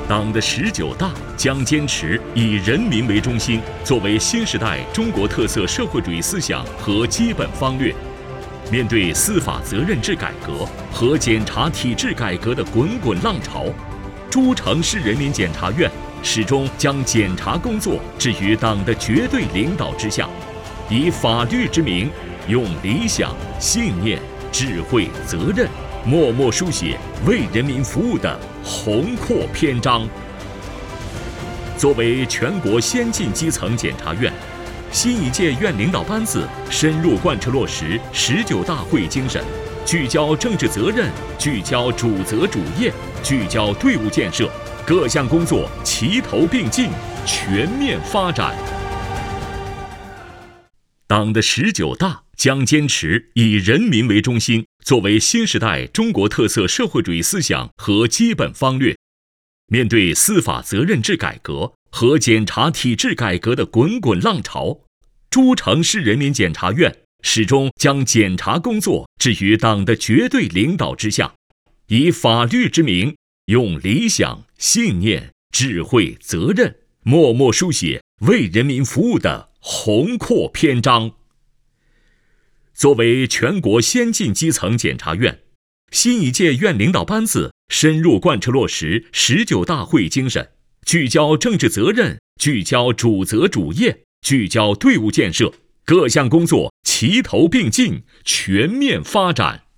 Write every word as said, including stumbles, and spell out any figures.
党的十九大将坚持以人民为中心，作为新时代中国特色社会主义思想和基本方略。面对司法责任制改革和检察体制改革的滚滚浪潮，诸城市人民检察院始终将检察工作置于党的绝对领导之下，以法律之名，用理想、信念、智慧、责任，默默书写为人民服务的宏阔篇章。作为全国先进基层检察院，新一届院领导班子深入贯彻落实十九大会议精神，聚焦政治责任，聚焦主责主业，聚焦队伍建设，各项工作齐头并进，全面发展。党的十九大将坚持以人民为中心，作为新时代中国特色社会主义思想和基本方略。面对司法责任制改革和检察体制改革的滚滚浪潮，诸城市人民检察院始终将检察工作置于党的绝对领导之下，以法律之名，用理想、信念、智慧、责任，默默书写为人民服务的宏阔篇章。作为全国先进基层检察院，新一届院领导班子深入贯彻落实十九大会议精神，聚焦政治责任，聚焦主责主业，聚焦队伍建设，各项工作齐头并进，全面发展。